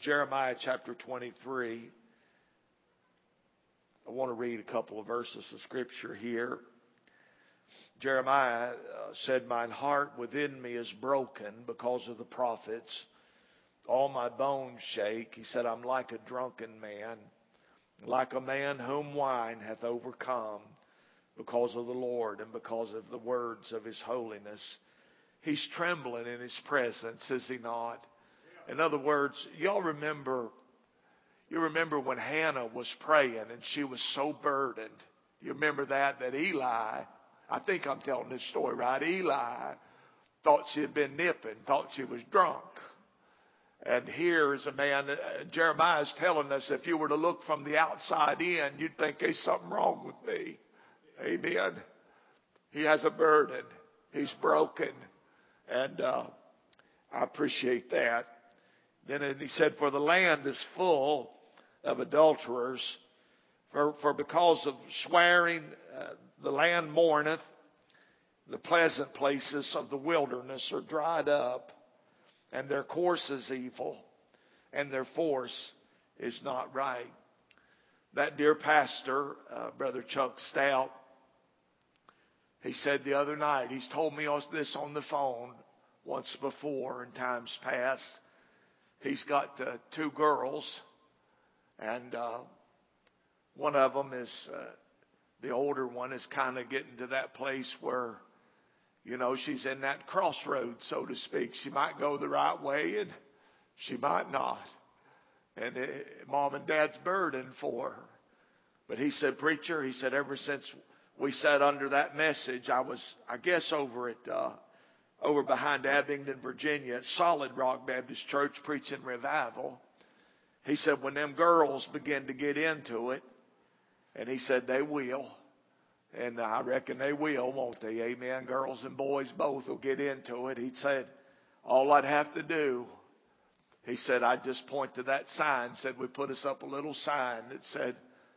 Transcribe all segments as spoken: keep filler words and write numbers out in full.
Jeremiah chapter twenty-three. I want to read a couple of verses of Scripture here. Jeremiah uh, said, "Mine heart within me is broken because of the prophets. All my bones shake." He said, "I'm like a drunken man, like a man whom wine hath overcome, because of the Lord and because of the words of His holiness." He's trembling in His presence, is he not? In other words, y'all remember, you remember when Hannah was praying and she was so burdened. You remember that, that Eli, I think I'm telling this story right, Eli thought she had been nipping, thought she was drunk. And here is a man, uh, Jeremiah is telling us, if you were to look from the outside in, you'd think there's something wrong with me. Amen. He has a burden. He's broken. And uh, I appreciate that. Then he said, "For the land is full of adulterers, for, for because of swearing uh, the land mourneth, the pleasant places of the wilderness are dried up, and their course is evil, and their force is not right." That dear pastor, uh, Brother Chuck Stout, he said the other night, he's told me this on the phone once before in times past. He's got uh, two girls, and uh, one of them is, uh, the older one is kind of getting to that place where, you know, she's in that crossroad, so to speak. She might go the right way and she might not. And it, mom and dad's burden for her. But he said, "Preacher," he said, "ever since we sat under that message, I was, I guess, over at, uh, over behind Abingdon, Virginia, at Solid Rock Baptist Church preaching revival." He said, "When them girls begin to get into it," and he said, "they will. And I reckon they will, won't they? Amen. Girls and boys both will get into it." He said, "All I'd have to do," he said, "I'd just point to that sign." Said, "We put us up a little sign that said,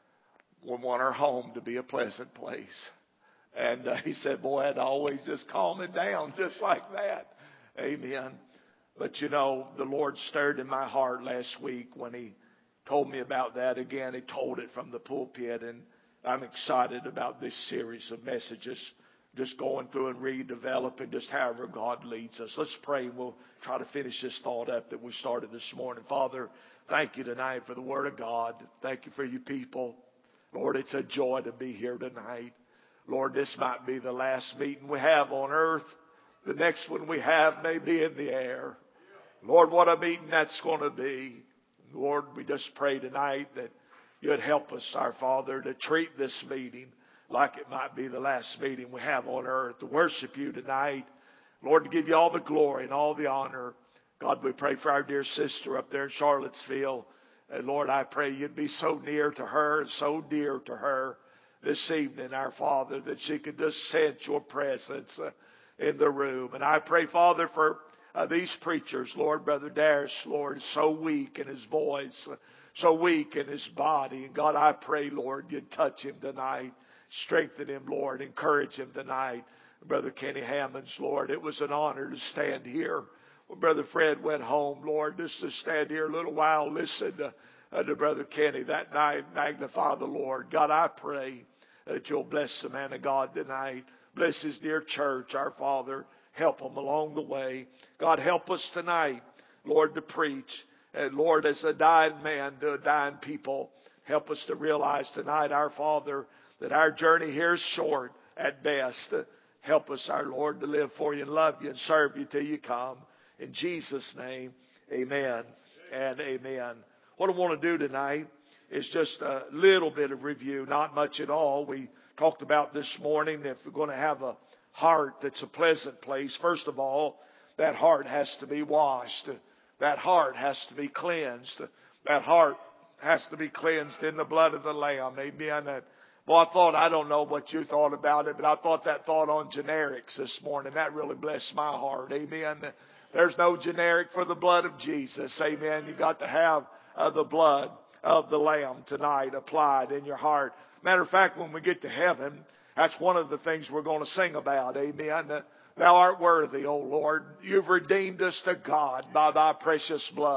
we want our home to be a pleasant place." And uh, he said, "Boy, I'd always just calm it down just like that." Amen. But you know, the Lord stirred in my heart last week when He told me about that again. He told it from the pulpit, and I'm excited about this series of messages, just going through and redeveloping just however God leads us. Let's pray, and we'll try to finish this thought up that we started this morning. Father, thank you tonight for the Word of God. Thank you for you people. Lord, it's a joy to be here tonight. Lord, this might be the last meeting we have on earth. The next one we have may be in the air. Lord, what a meeting that's going to be. Lord, we just pray tonight that You'd help us, our Father, to treat this meeting like it might be the last meeting we have on earth, to worship You tonight. Lord, to give You all the glory and all the honor. God, we pray for our dear sister up there in Charlottesville. And Lord, I pray You'd be so near to her and so dear to her this evening, our Father, that she could just sense Your presence uh, in the room. And I pray, Father, for uh, these preachers, Lord, Brother Darius, Lord, so weak in his voice, uh, so weak in his body. And God, I pray, Lord, You'd touch him tonight. Strengthen him, Lord. Encourage him tonight. Brother Kenny Hammonds, Lord, it was an honor to stand here when Brother Fred went home, Lord, just to stand here a little while, listen to, uh, to Brother Kenny that night, magnify the Lord. God, I pray that You'll bless the man of God tonight. Bless his dear church, our Father. Help him along the way. God, help us tonight, Lord, to preach. And Lord, as a dying man to a dying people, help us to realize tonight, our Father, that our journey here is short at best. Help us, our Lord, to live for You and love You and serve You till You come. In Jesus' name, amen and amen. What I want to do tonight is just a little bit of review, not much at all. We talked about this morning, if we're going to have a heart that's a pleasant place, first of all, that heart has to be washed. That heart has to be cleansed. That heart has to be cleansed in the blood of the Lamb. Amen. And, well, I thought, I don't know what you thought about it, but I thought that thought on generics this morning. That really blessed my heart. Amen. There's no generic for the blood of Jesus. Amen. You've got to have uh, the blood of the Lamb tonight applied in your heart. Matter of fact, when we get to heaven, that's one of the things we're going to sing about. Amen. Thou art worthy, O Lord. You've redeemed us to God by Thy precious blood.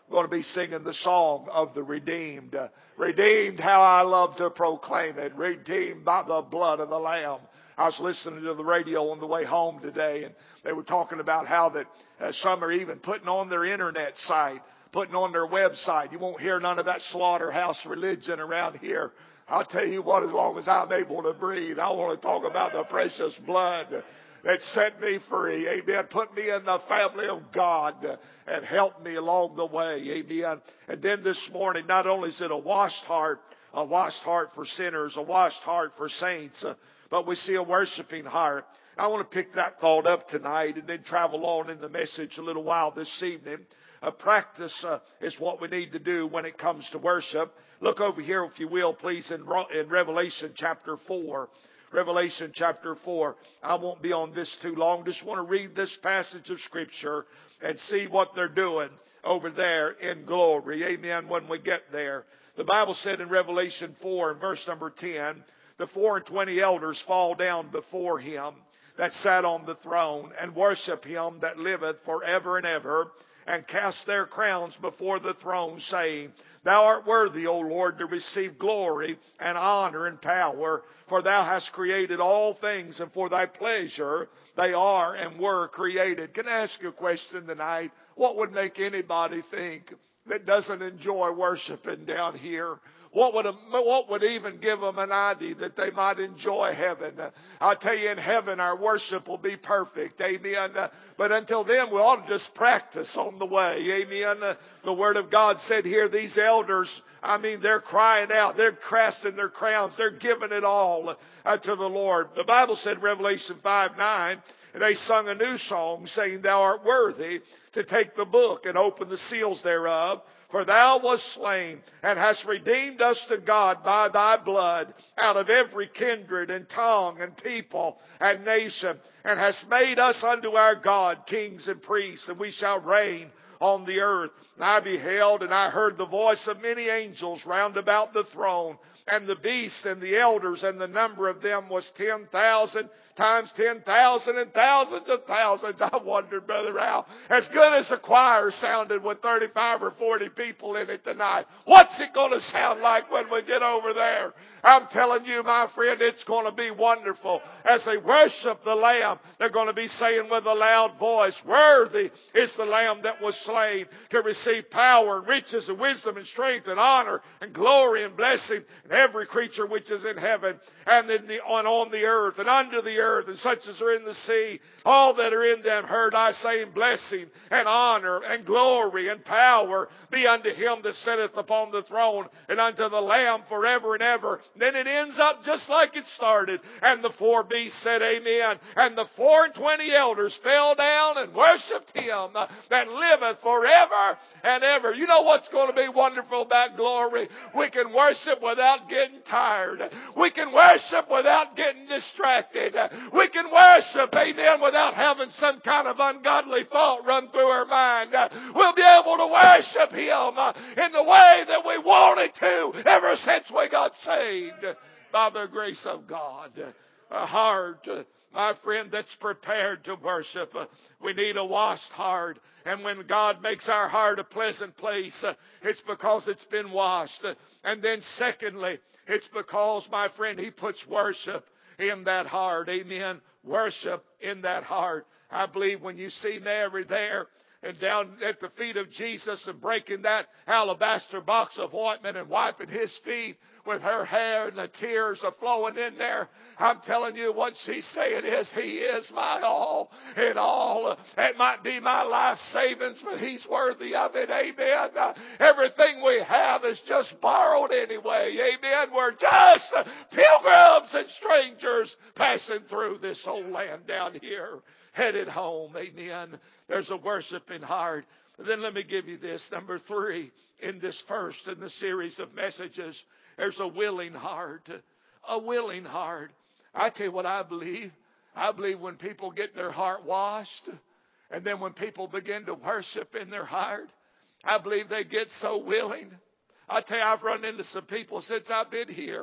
We're going to be singing the song of the redeemed. Uh, redeemed, how I love to proclaim it. Redeemed by the blood of the Lamb. I was listening to the radio on the way home today, and they were talking about how that uh, some are even putting on their internet site, putting on their website. You won't hear none of that slaughterhouse religion around here. I'll tell you what, as long as I'm able to breathe, I want to talk about the precious blood that set me free. Amen. Put me in the family of God and helped me along the way. Amen. And then this morning, not only is it a washed heart, a washed heart for sinners, a washed heart for saints, uh, but we see a worshiping heart. I want to pick that thought up tonight and then travel on in the message a little while this evening. A practice uh, is what we need to do when it comes to worship. Look over here, if you will, please, in, in Revelation chapter four. Revelation chapter four. I won't be on this too long. Just want to read this passage of Scripture and see what they're doing over there in glory. Amen. When we get there. The Bible said in Revelation four, in verse number ten, the four and twenty elders fall down before him that sat on the throne and worship him that liveth forever and ever, and cast their crowns before the throne, saying, Thou art worthy, O Lord, to receive glory and honor and power, for thou hast created all things, and for thy pleasure they are and were created. Can I ask you a question tonight? What would make anybody think that doesn't enjoy worshiping down here? What would, what would even give them an idea that they might enjoy heaven? I'll tell you, in heaven our worship will be perfect. Amen. But until then, we ought to just practice on the way. Amen. The Word of God said here, these elders, I mean, they're crying out. They're casting their crowns. They're giving it all uh, to the Lord. The Bible said in Revelation five nine, they sung a new song, saying, Thou art worthy to take the book and open the seals thereof. For thou wast slain, and hast redeemed us to God by thy blood, out of every kindred and tongue and people and nation, and hast made us unto our God kings and priests, and we shall reign on the earth. And I beheld, and I heard the voice of many angels round about the throne, and the beasts and the elders, and the number of them was ten thousand times ten thousand and thousands of thousands. I wondered, Brother Al, as good as the choir sounded with thirty-five or forty people in it tonight, what's it going to sound like when we get over there? I'm telling you, my friend, it's going to be wonderful. As they worship the Lamb, they're going to be saying with a loud voice, Worthy is the Lamb that was slain to receive power and riches and wisdom and strength and honor and glory and blessing, and every creature which is in heaven and in the, on, on the earth and under the earth, and such as are in the sea. All that are in them heard I saying, Blessing and honor and glory and power be unto him that sitteth upon the throne and unto the Lamb forever and ever. Then it ends up just like it started. And the four beasts said, Amen. And the four and twenty elders fell down and worshipped him that liveth forever and ever. You know what's going to be wonderful about glory? We can worship without getting tired. We can worship without getting distracted. We can worship, amen, without having some kind of ungodly thought run through our mind. We'll be able to worship him in the way that we wanted to ever since we got saved. By the grace of God. A heart, my friend, that's prepared to worship. We need a washed heart. And when God makes our heart a pleasant place, it's because it's been washed. And then secondly, it's because, my friend, he puts worship in that heart. Amen. Worship in that heart. I believe when you see Mary there and down at the feet of Jesus and breaking that alabaster box of ointment and wiping his feet with her hair and the tears are flowing in there, I'm telling you what she's saying is, He is my all in all. It might be my life savings, but He's worthy of it. Amen. Uh, everything we have is just borrowed anyway. Amen. We're just pilgrims and strangers passing through this old land down here, headed home. Amen. There's a worshiping heart. Then let me give you this. Number three, in this first in the series of messages, there's a willing heart. A willing heart. I tell you what I believe. I believe when people get their heart washed, and then when people begin to worship in their heart, I believe they get so willing. I tell you, I've run into some people since I've been here.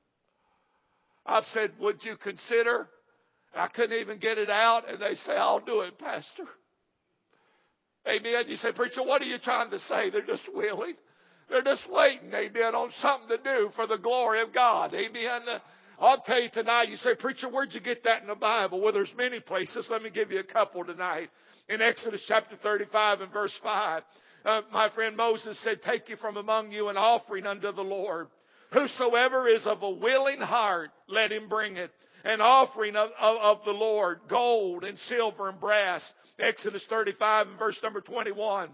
I've said, would you consider? I couldn't even get it out, and they say, I'll do it, Pastor. Amen. You say, preacher, what are you trying to say? They're just willing. They're just waiting, amen, on something to do for the glory of God. Amen. I'll tell you tonight, you say, preacher, where'd you get that in the Bible? Well, there's many places. Let me give you a couple tonight. In Exodus chapter thirty-five and verse five, uh, my friend Moses said, take you from among you an offering unto the Lord. Whosoever is of a willing heart, let him bring it. An offering of, of, of the Lord, gold and silver and brass. Exodus thirty-five and verse number twenty-one.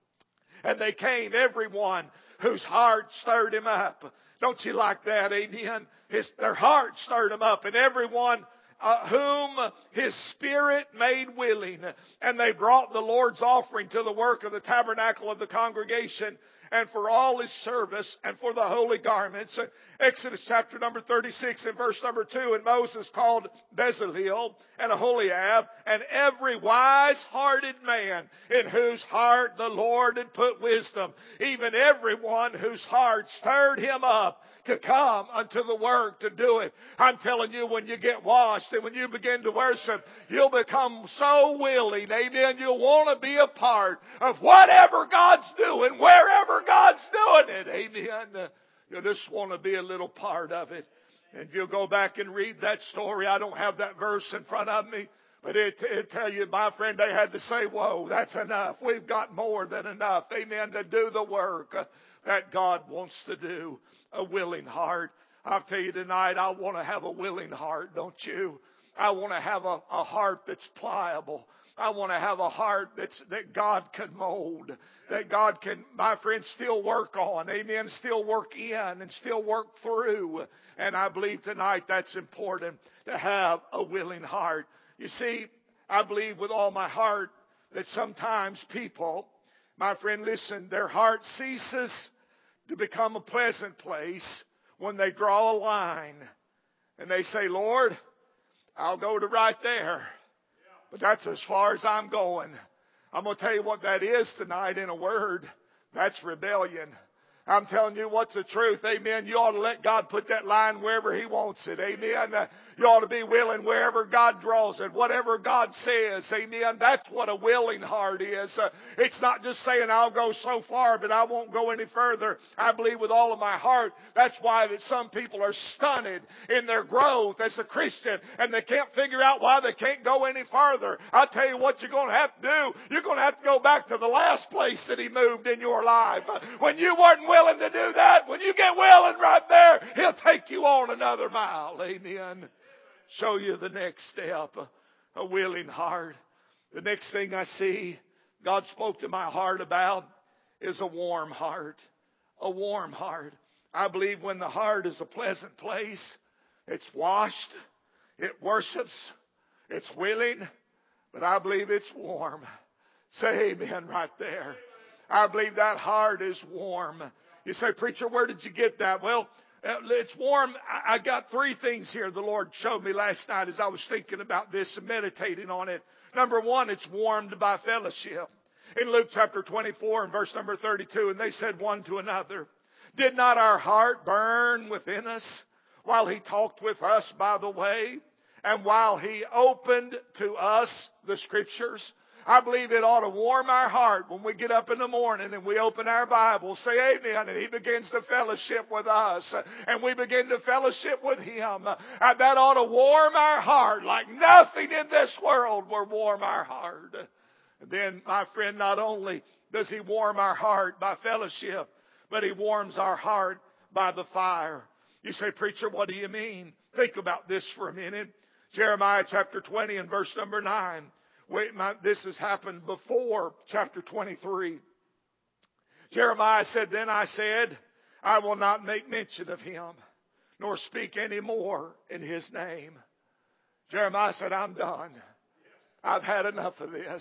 And they came, everyone whose heart stirred him up. Don't you like that? Amen. His, their heart stirred him up. And everyone uh, whom his spirit made willing. And they brought the Lord's offering to the work of the tabernacle of the congregation, and for all his service, and for the holy garments. Exodus chapter number thirty-six and verse number two. And Moses called Bezaleel and Aholiab and every wise-hearted man in whose heart the Lord had put wisdom, even everyone whose heart stirred him up to come unto the work to do it. I'm telling you, when you get washed and when you begin to worship, you'll become so willing, amen, you'll want to be a part of whatever God's doing, wherever God's doing it, amen. You'll just want to be a little part of it. And if you'll go back and read that story, I don't have that verse in front of me, but it, it tell you, my friend, they had to say, whoa, that's enough. We've got more than enough, amen, to do the work that God wants to do. A willing heart. I'll tell you tonight, I want to have a willing heart, don't you? I want to have a, a heart that's pliable. I want to have a heart that's, that God can mold, that God can, my friend, still work on, amen, still work in and still work through. And I believe tonight that's important, to have a willing heart. You see, I believe with all my heart that sometimes people, my friend, listen, their heart ceases to become a pleasant place when they draw a line and they say, Lord, I'll go to right there, but that's as far as I'm going. I'm going to tell you what that is tonight in a word. That's rebellion. I'm telling you what's the truth. Amen. You ought to let God put that line wherever He wants it. Amen. Uh, you ought to be willing wherever God draws it. Whatever God says. Amen. That's what a willing heart is. Uh, it's not just saying I'll go so far, but I won't go any further. I believe with all of my heart. That's why that some people are stunted in their growth as a Christian, and they can't figure out why they can't go any further. I'll tell you what you're going to have to do. You're going to have to go back to the last place that He moved in your life. Uh, when you weren't willing to do that, when you get willing right there, He'll take you on another mile. Amen. Show you the next step, a, a willing heart. The next thing I see God spoke to my heart about is a warm heart. A warm heart. I believe when the heart is a pleasant place, it's washed, it worships, it's willing, but I believe it's warm. Say amen right there. I believe that heart is warm. You say, preacher, where did you get that? Well, it's warm. I got three things here the Lord showed me last night as I was thinking about this and meditating on it. Number one, it's warmed by fellowship. In Luke chapter twenty-four and verse number thirty-two, and they said one to another, did not our heart burn within us while He talked with us by the way, and while He opened to us the Scriptures? I believe it ought to warm our heart when we get up in the morning and we open our Bible, say amen, and He begins to fellowship with us, and we begin to fellowship with Him. And that ought to warm our heart like nothing in this world will warm our heart. And then, my friend, not only does He warm our heart by fellowship, but He warms our heart by the fire. You say, preacher, what do you mean? Think about this for a minute. Jeremiah chapter twenty and verse number nine. Wait, my, this has happened before chapter twenty-three. Jeremiah said, then I said, I will not make mention of Him, nor speak any more in His name. Jeremiah said, I'm done. I've had enough of this.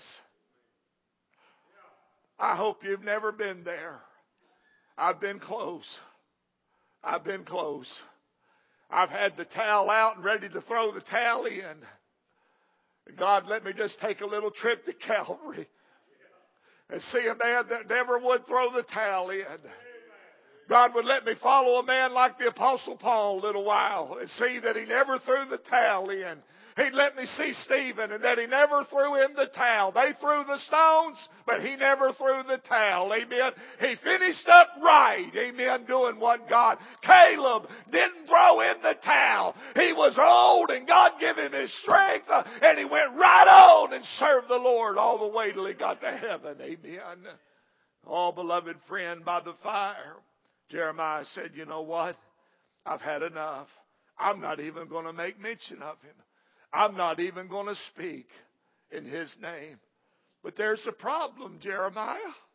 I hope you've never been there. I've been close. I've been close. I've had the towel out and ready to throw the towel in. God, let me just take a little trip to Calvary and see a man that never would throw the towel in. God would let me follow a man like the Apostle Paul a little while and see that he never threw the towel in. He'd let me see Stephen, and that he never threw in the towel. They threw the stones, but he never threw the towel. Amen. He finished up right. Amen. Doing what God. Caleb didn't throw in the towel. He was old, and God gave him his strength, uh, and he went right on and served the Lord all the way till he got to heaven. Amen. Oh, beloved friend, by the fire, Jeremiah said, you know what? I've had enough. I'm not even going to make mention of him. I'm not even going to speak in his name. But there's a problem, Jeremiah.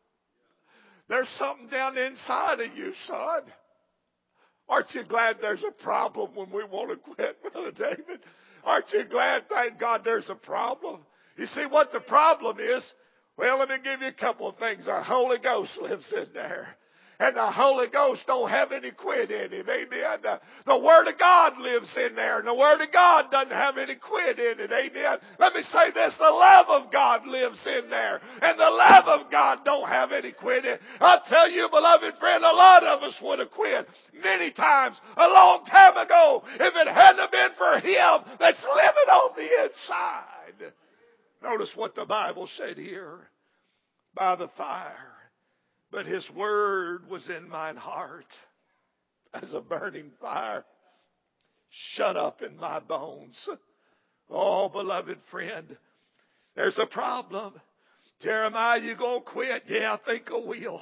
There's something down inside of you, son. Aren't you glad there's a problem when we want to quit, Brother David? Aren't you glad, thank God, there's a problem? You see what the problem is? Well, let me give you a couple of things. The Holy Ghost lives in there. And the Holy Ghost don't have any quit in him. Amen. The, the Word of God lives in there. And the Word of God doesn't have any quit in it. Amen. Let me say this. The love of God lives in there. And the love of God don't have any quit in it. I'll tell you, beloved friend, a lot of us would have quit many times a long time ago if it hadn't been for Him that's living on the inside. Notice what the Bible said here. By the fire. But His word was in mine heart as a burning fire, shut up in my bones. Oh, beloved friend, there's a problem. Jeremiah, you gonna quit? Yeah, I think I will.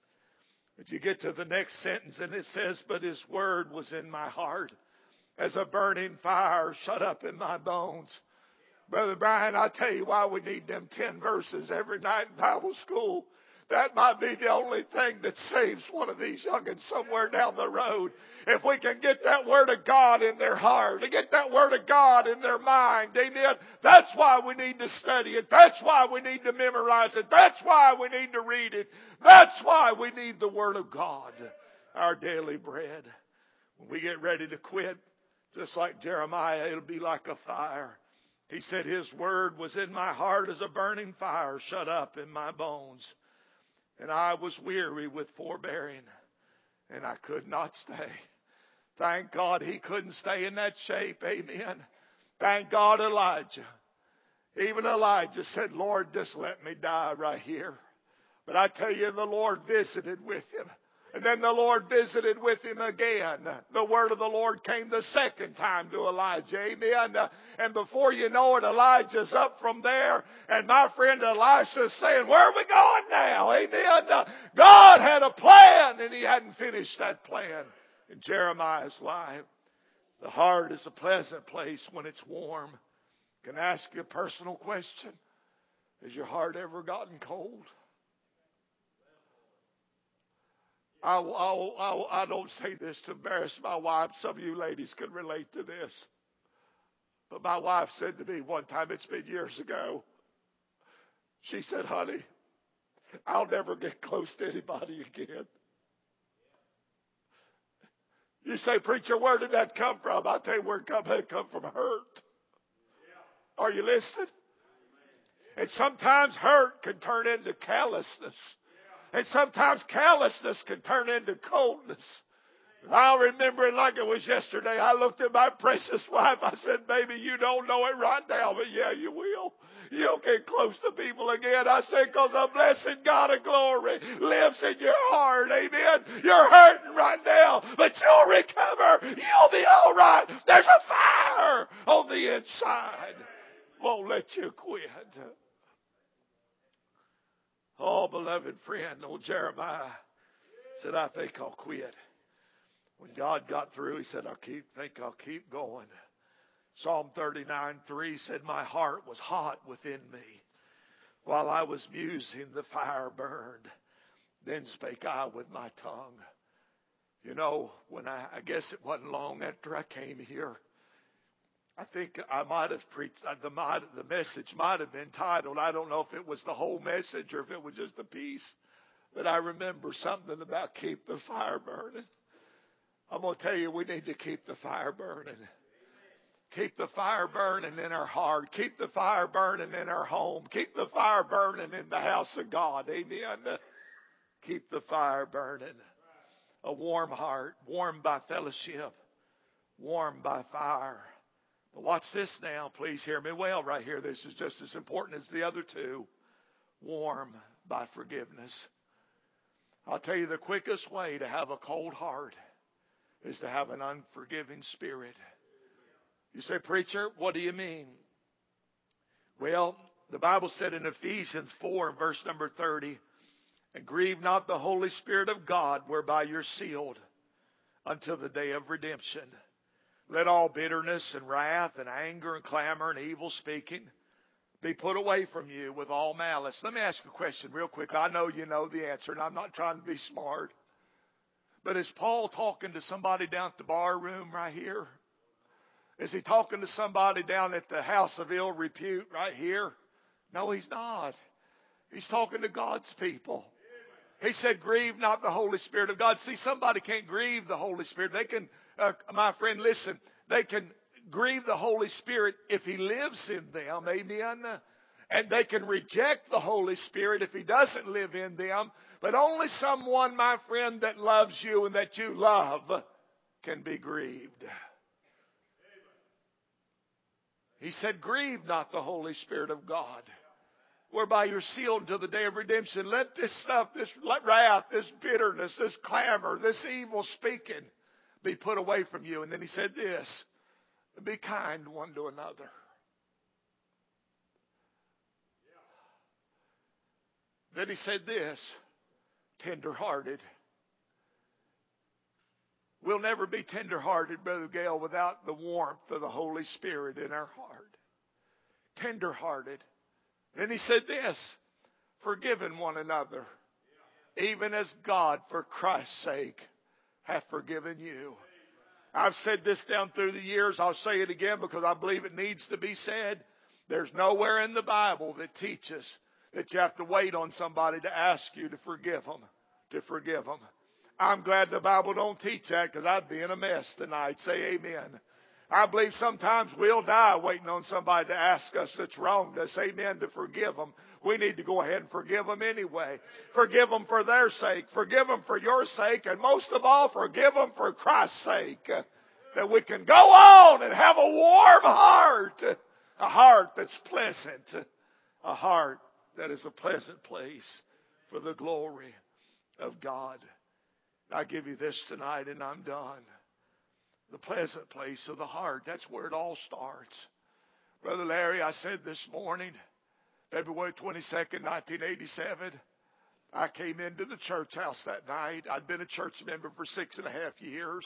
But you get to the next sentence and it says, but His word was in my heart as a burning fire, shut up in my bones. Brother Brian, I tell you why we need them ten verses every night in Bible school. That might be the only thing that saves one of these youngins somewhere down the road. If we can get that Word of God in their heart, to get that Word of God in their mind, amen. That's why we need to study it. That's why we need to memorize it. That's why we need to read it. That's why we need the Word of God, our daily bread. When we get ready to quit, just like Jeremiah, it'll be like a fire. He said, His Word was in my heart as a burning fire, shut up in my bones. And I was weary with forbearing, and I could not stay. Thank God he couldn't stay in that shape. Amen. Thank God Elijah. Even Elijah said, Lord, just let me die right here. But I tell you, the Lord visited with him. And then the Lord visited with him again. The word of the Lord came the second time to Elijah. Amen. And before you know it, Elijah's up from there. And my friend Elisha's saying, where are we going now? Amen. God had a plan and He hadn't finished that plan in Jeremiah's life. The heart is a pleasant place when it's warm. Can I ask you a personal question? Has your heart ever gotten cold? I, I, I, I don't say this to embarrass my wife. Some of you ladies can relate to this. But my wife said to me one time, it's been years ago, she said, honey, I'll never get close to anybody again. You say, preacher, where did that come from? I'll tell you where it come, it come from hurt. Are you listening? And sometimes hurt can turn into callousness. And sometimes callousness can turn into coldness. I'll remember it like it was yesterday. I looked at my precious wife. I said, baby, you don't know it right now, but yeah, you will. You'll get close to people again. I said, because a blessed God of glory lives in your heart. Amen. You're hurting right now, but you'll recover. You'll be all right. There's a fire on the inside. Won't let you quit. Oh, beloved friend, old Jeremiah said, I think I'll quit. When God got through, he said, I keep, think I'll keep going. Psalm thirty-nine three said, my heart was hot within me. While I was musing, the fire burned. Then spake I with my tongue. You know, when I, I guess it wasn't long after I came here, I think I might have preached, the, the message might have been titled, I don't know if it was the whole message or if it was just a piece, but I remember something about keep the fire burning. I'm going to tell you, we need to keep the fire burning. Keep the fire burning in our heart. Keep the fire burning in our home. Keep the fire burning in the house of God. Amen. Keep the fire burning. A warm heart, warmed by fellowship, warmed by fire. But watch this now. Please hear me well right here. This is just as important as the other two. Warm by forgiveness. I'll tell you, the quickest way to have a cold heart is to have an unforgiving spirit. You say, preacher, what do you mean? Well, the Bible said in Ephesians four, verse number thirty, and grieve not the Holy Spirit of God, whereby you're sealed until the day of redemption. Let all bitterness and wrath and anger and clamor and evil speaking be put away from you with all malice. Let me ask you a question real quick. I know you know the answer, and I'm not trying to be smart. But is Paul talking to somebody down at the bar room right here? Is he talking to somebody down at the house of ill repute right here? No, he's not. He's talking to God's people. He said, grieve not the Holy Spirit of God. See, somebody can't grieve the Holy Spirit. They can, uh, my friend, listen, they can grieve the Holy Spirit if He lives in them. Amen. And they can reject the Holy Spirit if He doesn't live in them. But only someone, my friend, that loves you and that you love can be grieved. He said, grieve not the Holy Spirit of God, whereby you're sealed until the day of redemption. Let this stuff, this wrath, this bitterness, this clamor, this evil speaking be put away from you. And then he said this, be kind one to another. Then he said this, tender-hearted. We'll never be tender-hearted, Brother Gale, without the warmth of the Holy Spirit in our heart. Tender-hearted. Then he said this, forgiving one another, even as God, for Christ's sake, hath forgiven you. I've said this down through the years. I'll say it again because I believe it needs to be said. There's nowhere in the Bible that teaches that you have to wait on somebody to ask you to forgive them, to forgive them. I'm glad the Bible don't teach that, because I'd be in a mess tonight. Say amen. I believe sometimes we'll die waiting on somebody to ask us that's wronged us, amen, to forgive them. We need to go ahead and forgive them anyway. Forgive them for their sake. Forgive them for your sake. And most of all, forgive them for Christ's sake. That we can go on and have a warm heart. A heart that's pleasant. A heart that is a pleasant place for the glory of God. I give you this tonight and I'm done. The pleasant place of the heart. That's where it all starts. Brother Larry, I said this morning, February twenty-second, nineteen eighty-seven, I came into the church house that night. I'd been a church member for six and a half years.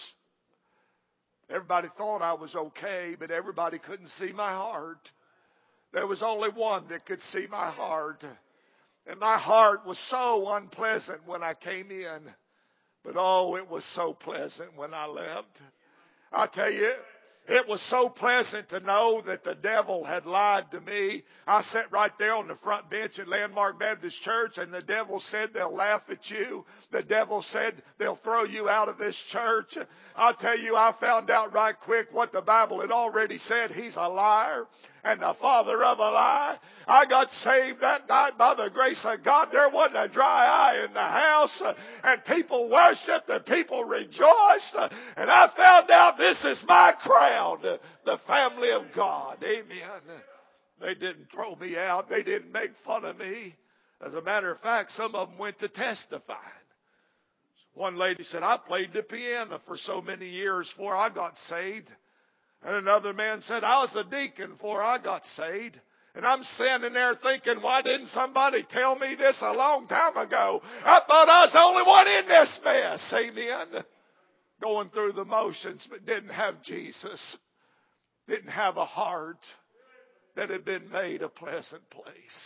Everybody thought I was okay, but everybody couldn't see my heart. There was only one that could see my heart. And my heart was so unpleasant when I came in. But oh, it was so pleasant when I left. I tell you, it was so pleasant to know that the devil had lied to me. I sat right there on the front bench at Landmark Baptist Church, and the devil said they'll laugh at you. The devil said they'll throw you out of this church. I'll tell you, I found out right quick what the Bible had already said. He's a liar and the father of a lie. I got saved that night by the grace of God. There wasn't a dry eye in the house, and people worshiped and people rejoiced, and I found out this is my crowd, the family of God. Amen. They didn't throw me out. They didn't make fun of me. As a matter of fact, some of them went to testifying. One lady said, I played the piano for so many years before I got saved. And another man said, I was a deacon before I got saved. And I'm standing there thinking, why didn't somebody tell me this a long time ago? I thought I was the only one in this mess. Amen. Going through the motions, but didn't have Jesus. Didn't have a heart that had been made a pleasant place.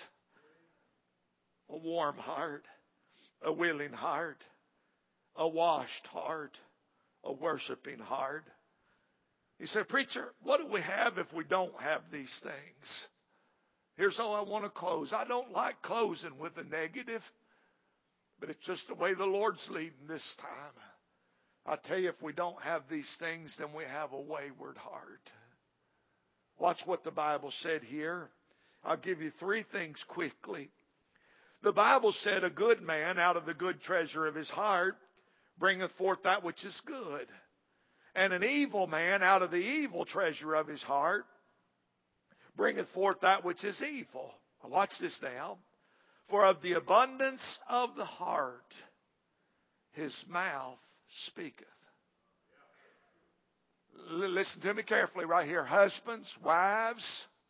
A warm heart. A willing heart. A washed heart. A worshiping heart. He said, preacher, what do we have if we don't have these things? Here's how I want to close. I don't like closing with a negative, but it's just the way the Lord's leading this time. I tell you, if we don't have these things, then we have a wayward heart. Watch what the Bible said here. I'll give you three things quickly. The Bible said, a good man out of the good treasure of his heart bringeth forth that which is good. And an evil man out of the evil treasure of his heart bringeth forth that which is evil. Now watch this now. For of the abundance of the heart his mouth speaketh. L- listen to me carefully right here. Husbands, wives,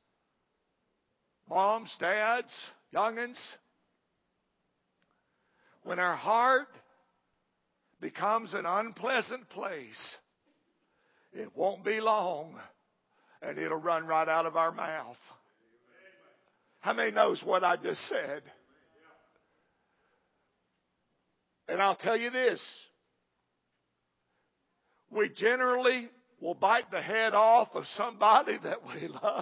moms, dads, youngins. When our heart becomes an unpleasant place, it won't be long and it'll run right out of our mouth. How many knows what I just said? And I'll tell you this. We generally will bite the head off of somebody that we love.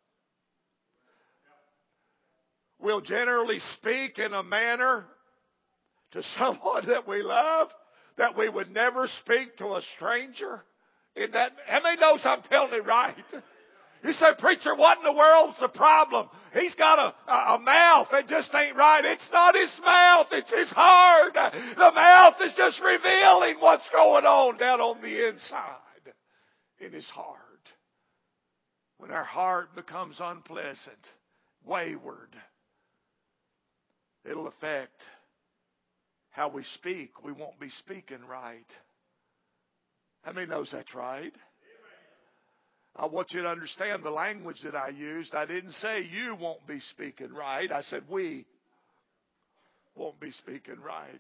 We'll generally speak in a manner to someone that we love that we would never speak to a stranger. In that, how many knows I'm telling it right? You say, preacher, what in the world's the problem? He's got a, a, a mouth that just ain't right. It's not his mouth, it's his heart. The mouth is just revealing what's going on down on the inside in his heart. When our heart becomes unpleasant, wayward, it'll affect how we speak. We won't be speaking right. How many knows that's right? I want you to understand the language that I used. I didn't say you won't be speaking right. I said we won't be speaking right.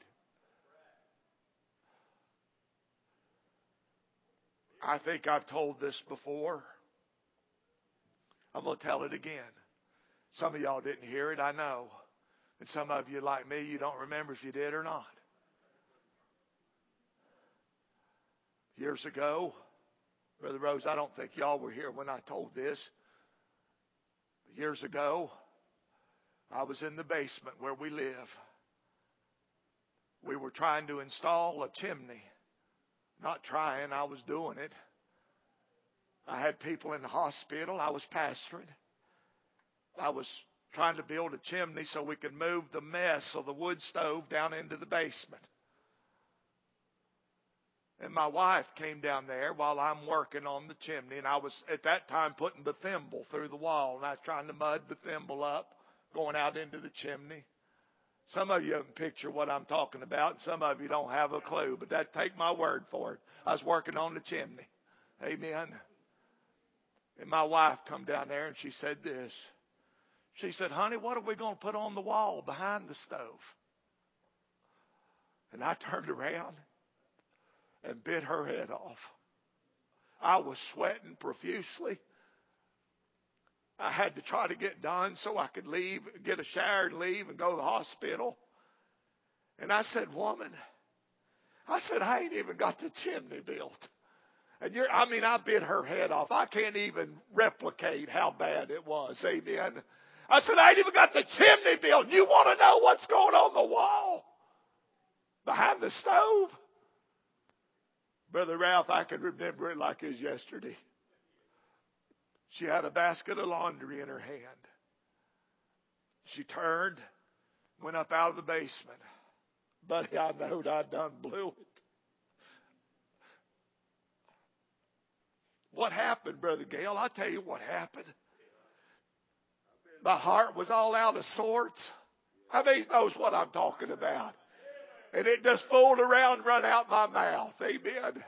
I think I've told this before. I'm going to tell it again. Some of y'all didn't hear it, I know. And some of you, like me, you don't remember if you did or not. Years ago, Brother Rose, I don't think y'all were here when I told this. Years ago, I was in the basement where we live. We were trying to install a chimney. Not trying, I was doing it. I had people in the hospital. I was pastoring. I was trying to build a chimney so we could move the mess of the wood stove down into the basement. And my wife came down there while I'm working on the chimney. And I was, at that time, putting the thimble through the wall. And I was trying to mud the thimble up, going out into the chimney. Some of you can picture what I'm talking about. And some of you don't have a clue. But that, take my word for it. I was working on the chimney. Amen. And my wife come down there and she said this. She said, honey, what are we going to put on the wall behind the stove? And I turned around and bit her head off. I was sweating profusely. I had to try to get done so I could leave, get a shower and leave and go to the hospital. And I said, woman, I said, I ain't even got the chimney built. And you're, I mean, I bit her head off. I can't even replicate how bad it was. Amen. I said, I ain't even got the chimney built. You want to know what's going on the wall behind the stove? Brother Ralph, I can remember it like it was yesterday. She had a basket of laundry in her hand. She turned, went up out of the basement. Buddy, I knowed I done blew it. What happened, Brother Gale? I'll tell you what happened. My heart was all out of sorts. How many knows what I'm talking about? And it just fooled around and run out my mouth. Amen.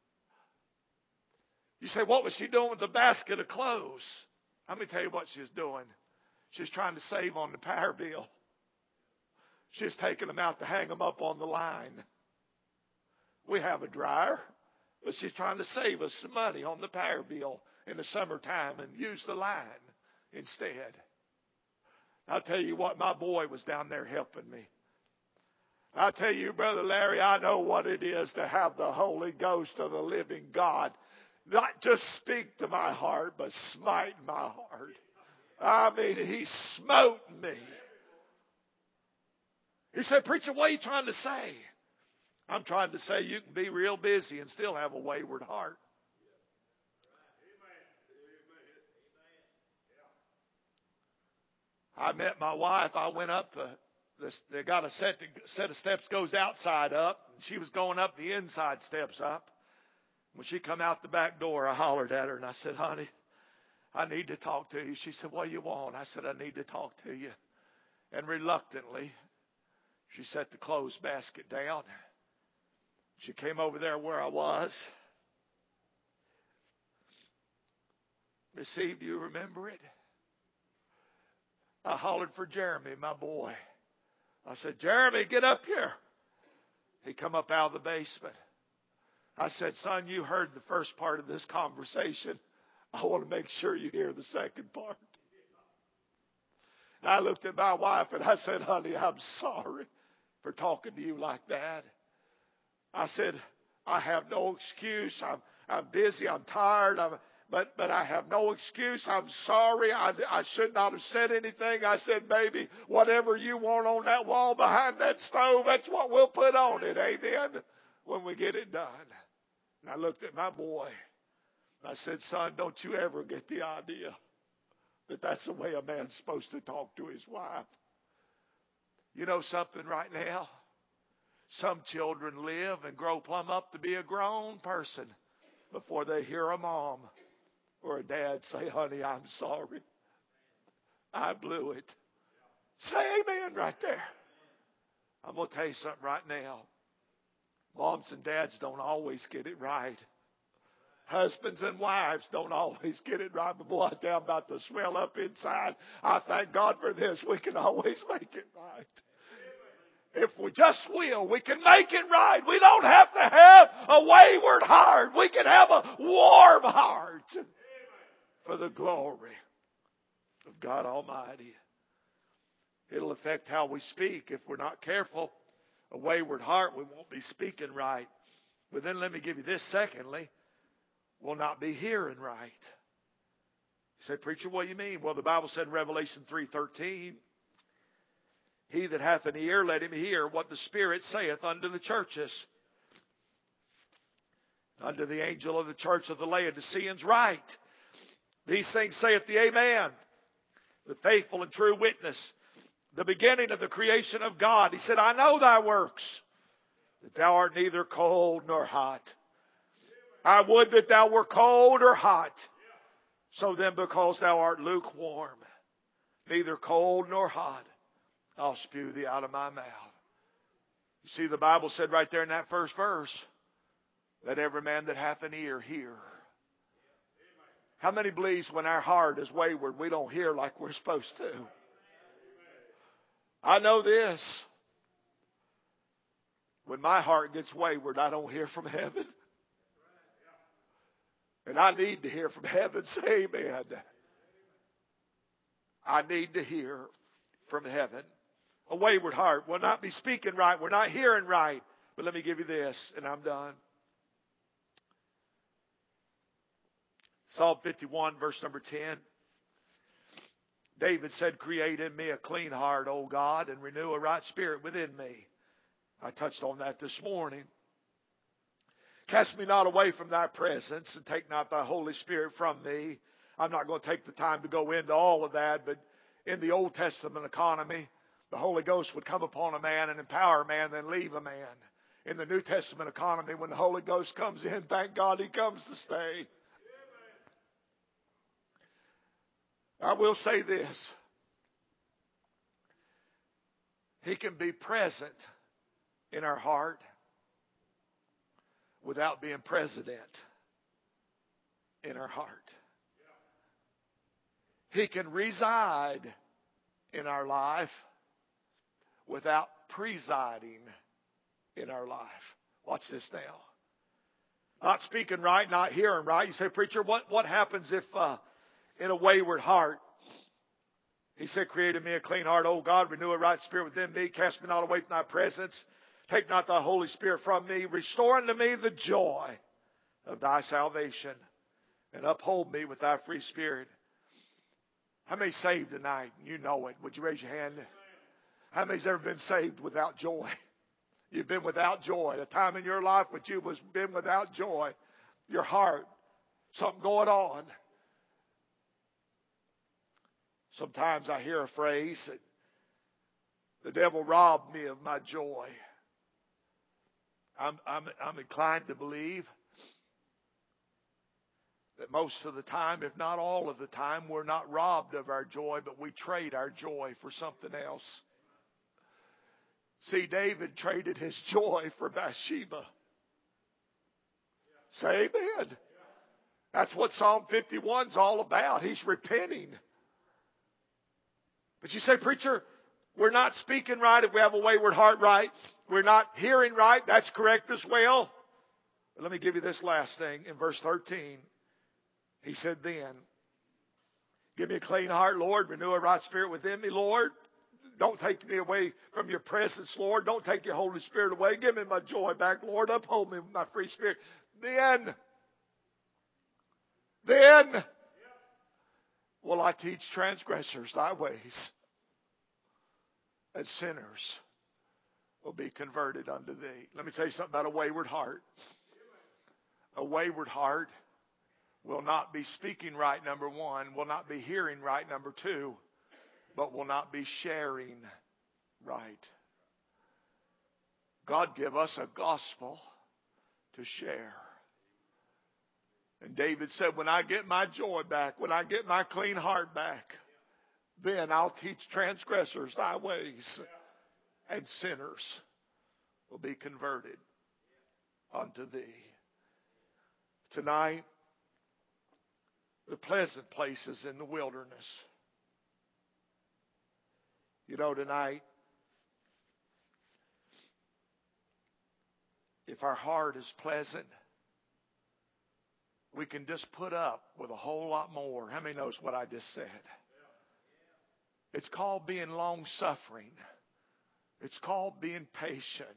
You say, what was she doing with the basket of clothes? Let me tell you what she's doing. She's trying to save on the power bill. She's taking them out to hang them up on the line. We have a dryer, but she's trying to save us some money on the power bill in the summertime and use the line instead. I'll tell you what, my boy was down there helping me. I tell you, Brother Larry, I know what it is to have the Holy Ghost of the living God not just speak to my heart, but smite my heart. I mean, he smote me. He said, preacher, what are you trying to say? I'm trying to say you can be real busy and still have a wayward heart. I met my wife. I went up the This, they got a set, set of steps goes outside up. She was going up the inside steps up. When she come out the back door, I hollered at her and I said, honey, I need to talk to you. She said, what do you want? I said, I need to talk to you. And reluctantly, she set the clothes basket down. She came over there where I was. Miss Eve, do you remember it? I hollered for Jeremy, my boy. I said, Jeremy, get up here. He come up out of the basement. I said, son, you heard the first part of this conversation. I want to make sure you hear the second part. And I looked at my wife and I said, honey, I'm sorry for talking to you like that. I said, I have no excuse. I'm, I'm busy. I'm tired. I'm, but, but I have no excuse. I'm sorry. I, I should not have said anything. I said, baby, whatever you want on that wall behind that stove, that's what we'll put on it. Amen. When we get it done. And I looked at my boy. I said, son, don't you ever get the idea that that's the way a man's supposed to talk to his wife. You know something right now? Some children live and grow plumb up to be a grown person before they hear a mom or a dad say, honey, I'm sorry. I blew it. Say amen right there. I'm going to tell you something right now. Moms and dads don't always get it right. Husbands and wives don't always get it right. But boy, I tell them about the swell up inside. I thank God for this. We can always make it right. If we just will, we can make it right. We don't have to have a wayward heart. We can have a warm heart for the glory of God Almighty. It'll affect how we speak if we're not careful. A wayward heart, we won't be speaking right. But then let me give you this secondly. We'll not be hearing right. You say, preacher, what do you mean? Well, the Bible said in Revelation three thirteen, he that hath an ear, let him hear what the Spirit saith unto the churches. Unto the angel of the church of the Laodiceans write, these things saith the Amen, the faithful and true witness, the beginning of the creation of God. He said, I know thy works, that thou art neither cold nor hot. I would that thou were cold or hot. So then, because thou art lukewarm, neither cold nor hot, I'll spew thee out of my mouth. You see, the Bible said right there in that first verse, let every man that hath an ear hear. How many believes when our heart is wayward, we don't hear like we're supposed to? I know this. When my heart gets wayward, I don't hear from heaven. And I need to hear from heaven. Say amen. I need to hear from heaven. A wayward heart will not be speaking right. We're not hearing right. But let me give you this, and I'm done. Psalm fifty-one, verse number ten. David said, create in me a clean heart, O God, and renew a right spirit within me. I touched on that this morning. Cast me not away from thy presence, and take not thy Holy Spirit from me. I'm not going to take the time to go into all of that, but in the Old Testament economy, the Holy Ghost would come upon a man and empower a man, then leave a man. In the New Testament economy, when the Holy Ghost comes in, thank God he comes to stay. I will say this. He can be present in our heart without being president in our heart. He can reside in our life without presiding in our life. Watch this now. Not speaking right, not hearing right. You say, preacher, what, what happens if uh, in a wayward heart? He said, create in me a clean heart, O God, renew a right spirit within me, cast me not away from thy presence. Take not thy Holy Spirit from me. Restore unto me the joy of thy salvation, and uphold me with thy free spirit. How many saved tonight? You know it. Would you raise your hand? How many's ever been saved without joy? You've been without joy. A time in your life when you was been without joy. Your heart, something going on. Sometimes I hear a phrase that the devil robbed me of my joy. I'm, I'm, I'm inclined to believe that most of the time, if not all of the time, we're not robbed of our joy, but we trade our joy for something else. See, David traded his joy for Bathsheba. Say amen. That's what Psalm fifty-one is all about. He's repenting. But you say, preacher, we're not speaking right if we have a wayward heart, right? We're not hearing right. That's correct as well. But let me give you this last thing. In verse thirteen, he said then, give me a clean heart, Lord. Renew a right spirit within me, Lord. Don't take me away from your presence, Lord. Don't take your Holy Spirit away. Give me my joy back, Lord. Uphold me with my free spirit. Then, then will I teach transgressors thy ways, and sinners will be converted unto thee. Let me tell you something about a wayward heart. A wayward heart will not be speaking right, number one, will not be hearing right, number two, but will not be sharing right. God give us a gospel to share. And David said, when I get my joy back, when I get my clean heart back, then I'll teach transgressors thy ways, and sinners will be converted unto thee. Tonight, the pleasant places in the wilderness. You know, tonight, if our heart is pleasant, we can just put up with a whole lot more. How many knows what I just said? It's called being long-suffering. It's called being patient.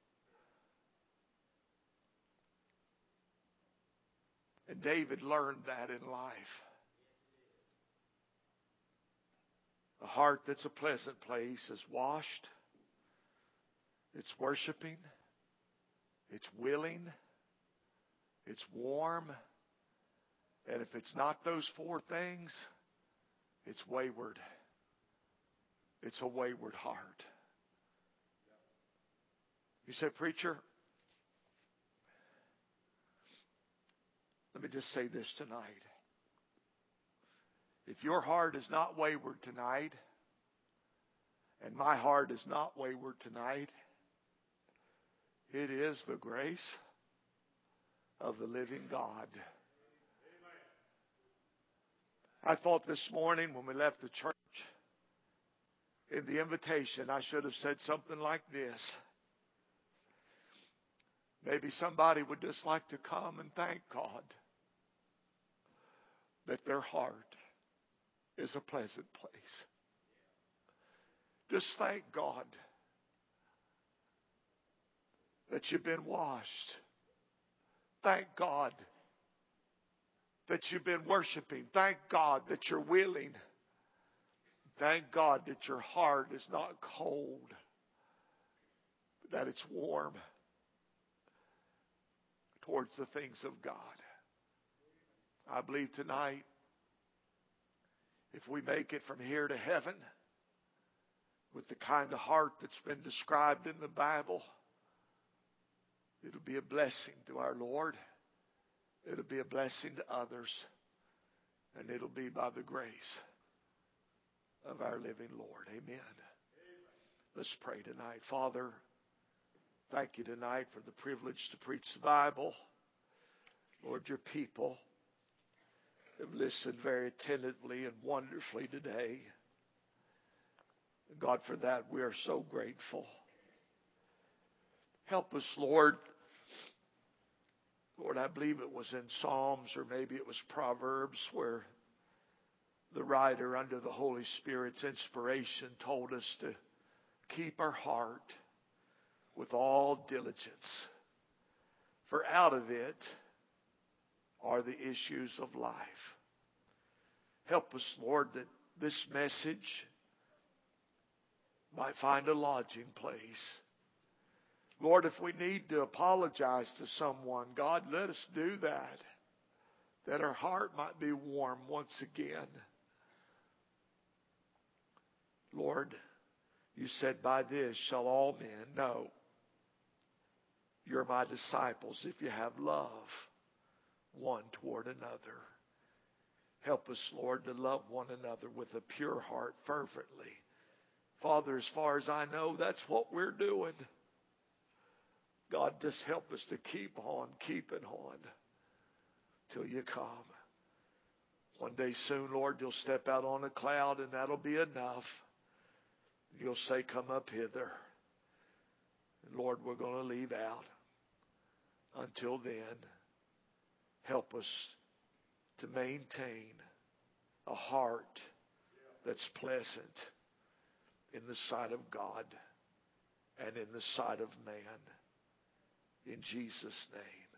And David learned that in life. A heart that's a pleasant place is washed. It's worshiping. It's willing. It's warm. And if it's not those four things, it's wayward. It's a wayward heart. You say, preacher, let me just say this tonight. If your heart is not wayward tonight, and my heart is not wayward tonight, it is the grace of the living God. I thought this morning when we left the church, in the invitation, I should have said something like this. Maybe somebody would just like to come and thank God that their heart is a pleasant place. Just thank God that you've been washed. Thank God that you've been worshiping. Thank God that you're willing. Thank God that your heart is not cold, but that it's warm towards the things of God. I believe tonight, if we make it from here to heaven with the kind of heart that's been described in the Bible, it'll be a blessing to our Lord. It'll be a blessing to others. And it'll be by the grace of our living Lord. Amen. Let's pray tonight. Father, thank you tonight for the privilege to preach the Bible. Lord, your people have listened very attentively and wonderfully today. God, for that we are so grateful. Help us, Lord. Lord, I believe it was in Psalms or maybe it was Proverbs where the writer under the Holy Spirit's inspiration told us to keep our heart with all diligence. For out of it are the issues of life. Help us, Lord, that this message might find a lodging place. Lord, if we need to apologize to someone, God, let us do that, that our heart might be warm once again. Lord, you said, by this shall all men know you're my disciples if you have love one toward another. Help us, Lord, to love one another with a pure heart fervently. Father, as far as I know, that's what we're doing. God, just help us to keep on, keeping on till you come. One day soon, Lord, you'll step out on a cloud and that'll be enough. You'll say, come up hither. And Lord, we're going to leave out. Until then, help us to maintain a heart that's pleasant in the sight of God and in the sight of man. In Jesus' name.